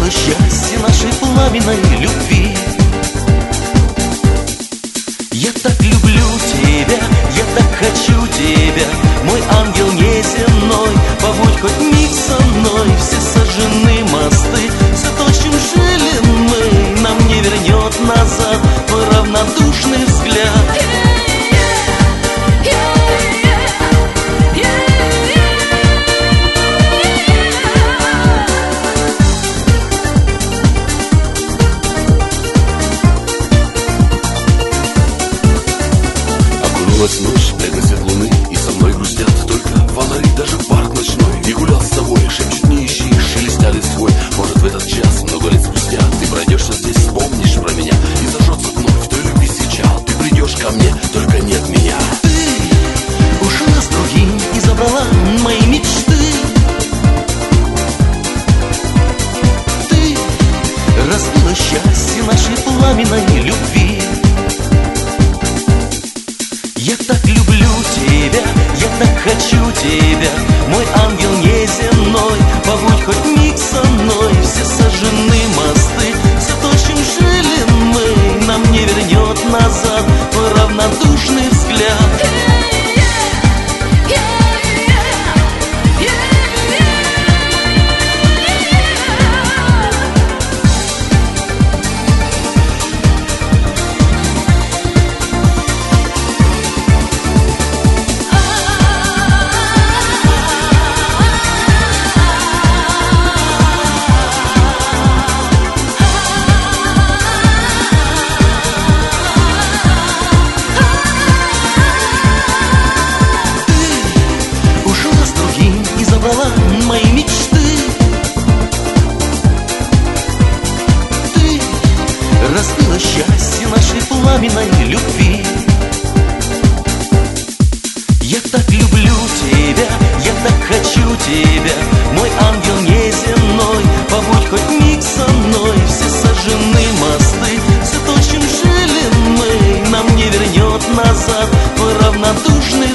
разбило счастье нашей пламенной любви. Я так люблю тебя, я так хочу тебя, мой ангел неземной, побудь хоть миг со мной. Все сожжены мосты, все то, чем жили мы, нам не вернет назад твой равнодушный взгляд. Окунулась ночь, бледный свет луны, и со мной грустят только фонари. Даже парк ночной не гулял с тобой, шепчут не ищи, шелестя листвой. Может, в этот час, много лет спустя, ты пройдешься здесь, вспомнишь про меня, и зажжется вновь той любви свеча. Ты придешь ко мне, только нет меня. Ты ушла с другим и забрала мои мечты. Ты разбила счастье нашей пламенной любви. Я так люблю тебя, я так хочу тебя, мой ангел неземной, побудь хоть миг со мной. Все сожжены мосты, все то, чем жили мы, нам не вернет назад твой равнодушный взгляд. Мои мечты. Ты разбила счастье нашей пламенной любви. Я так люблю тебя, я так хочу тебя, мой ангел неземной, побудь хоть миг со мной. Все сожжены мосты, все то, чем жили мы, нам не вернет назад твой равнодушный